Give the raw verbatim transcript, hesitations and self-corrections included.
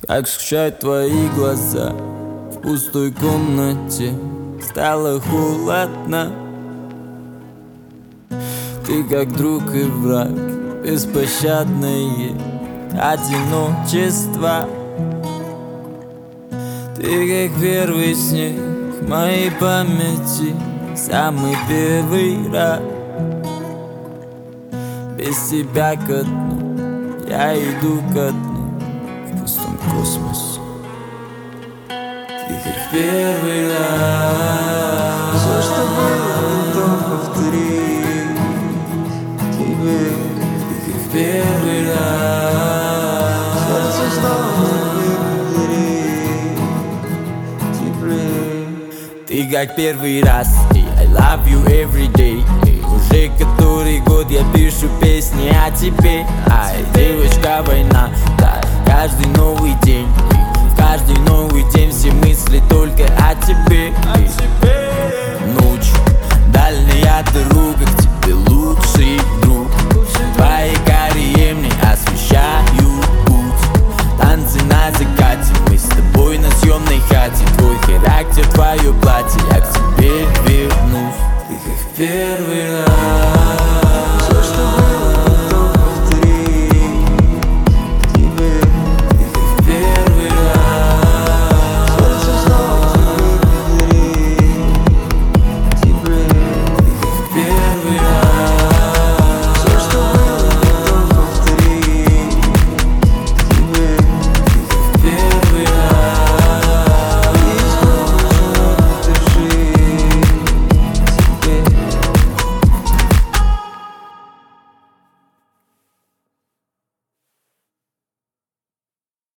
Как скучают твои глаза в пустой комнате, стало холодно. Ты как друг и враг, беспощадное одиночество. Ты как первый снег в моей памяти, самый первый раз. Без тебя ко дну, я иду ко дну в пустом космосе. Ты как первый раз. Все, что было, готов повторить тебе. Ты как первый раз. Сердце снова говорит теплее. Ты как первый раз, и I love you every day. И уже который год я пишу песни о тебе. Ай, девочка, война, да, каждый новый день. И каждый новый день все мысли только о тебе. И ночь, дальняя дорога, к тебе лучший друг. Твои